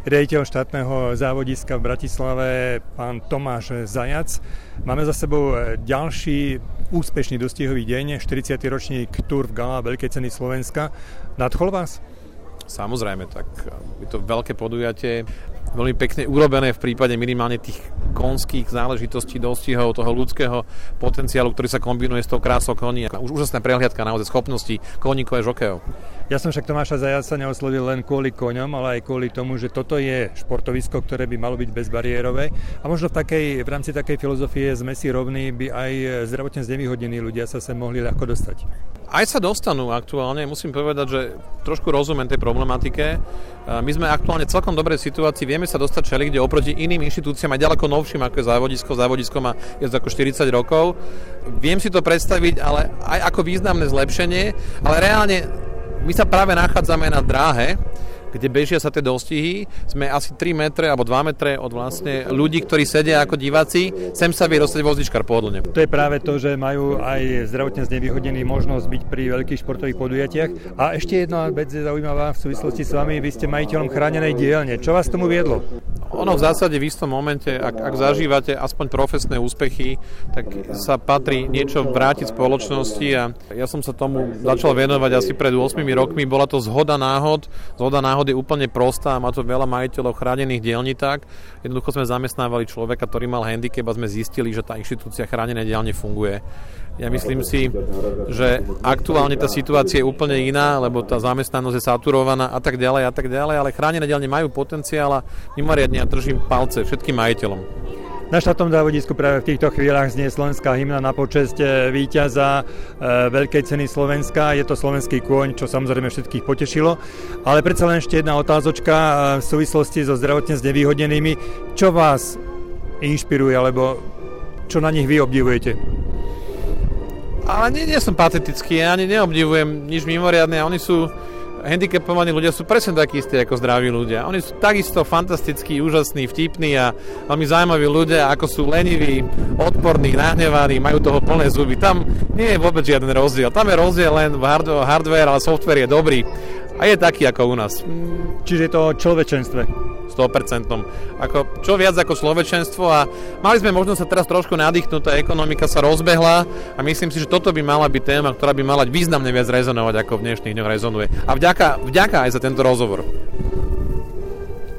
riaditeľ štátneho závodiska v Bratislave, pán Tomáš Zajac. Máme za sebou ďalší úspešný dostihový deň, 40. ročník Tour v Gala Veľkej ceny Slovenska. Nadchol vás? Samozrejme, tak je to veľké podujatie, veľmi pekne urobené v prípade minimálne tých konských záležitostí, dostihov, toho ľudského potenciálu, ktorý sa kombinuje s tou krásou koní. Už úžasná prehliadka naozaj schopností koníkov a žokejov. Ja som však Tomáša Zajaca neoslovil len kvôli koňom, ale aj kvôli tomu, že toto je športovisko, ktoré by malo byť bezbariérové. A možno v rámci takej filozofie sme si rovní, by aj zdravotne znevýhodnení ľudia sa sem mohli ľahko dostať. Aj sa dostanú aktuálne, musím povedať, že trošku rozumiem tej problematike. My sme aktuálne v celkom dobrej situácii, vieme sa dostať všelikde oproti iným inštitúciám aj ďaleko novším, ako je závodisco. Závodisco má viac ako 40 rokov. Viem si to predstaviť, ale aj ako významné zlepšenie, ale reálne my sa práve nachádzame na dráhe, kde bežia sa tie dostihy. Sme asi 3 metre alebo 2 metre od vlastne ľudí, ktorí sedia ako diváci. Sem sa vie dostať vozíčkar pohodlne. To je práve to, že majú aj zdravotne znevýhodnení možnosť byť pri veľkých športových podujatiach. A ešte jedna vec je zaujímavá v súvislosti s vami. Vy ste majiteľom chránenej dielne. Čo vás tomu viedlo? Ono v zásade v istom momente, ak zažívate aspoň profesné úspechy, tak sa patrí niečo vrátiť spoločnosti a ja som sa tomu začal venovať asi pred 8 rokmi. Bola to zhoda náhod. Zhoda náhod je úplne prostá, má to veľa majiteľov chránených dielniták. Jednoducho sme zamestnávali človeka, ktorý mal handicap a sme zistili, že tá inštitúcia chránenej dielne funguje. Ja myslím si, že aktuálne tá situácia je úplne iná, lebo tá zamestnanosť je saturovaná a tak ďalej, ale chránené dielne majú potenciál a mimoriadne ja držím palce všetkým majiteľom. Na štátnom závodisku práve v týchto chvíľach znie slovenská hymna na počesť víťaza Veľkej ceny Slovenska. Je to slovenský kôň, čo samozrejme všetkých potešilo. Ale predsa len ešte jedna otázočka v súvislosti so zdravotne znevýhodnenými. Čo vás inšpiruje, alebo čo na nich vy obdivujete? Ale nie som patetický, ja ani neobdivujem nič mimoriadne a oni sú handicapovaní ľudia, sú presne takí istí ako zdraví ľudia. Oni sú takisto fantastickí, úžasní, vtipní a veľmi zaujímaví ľudia, ako sú leniví, odporní, nahnevaní, majú toho plné zuby. Tam nie je vôbec žiaden rozdiel. Tam je rozdiel len v hardware, ale software je dobrý a je taký ako u nás. Čiže je to o človečenstve. 100%. Čo viac ako človečenstvo a mali sme možnosť sa teraz trošku nadýchnúť, tá ekonomika sa rozbehla a myslím si, že toto by mala byť téma, ktorá by mala významne viac rezonovať, ako v dnešných dňoch rezonuje. A vďaka aj za tento rozhovor.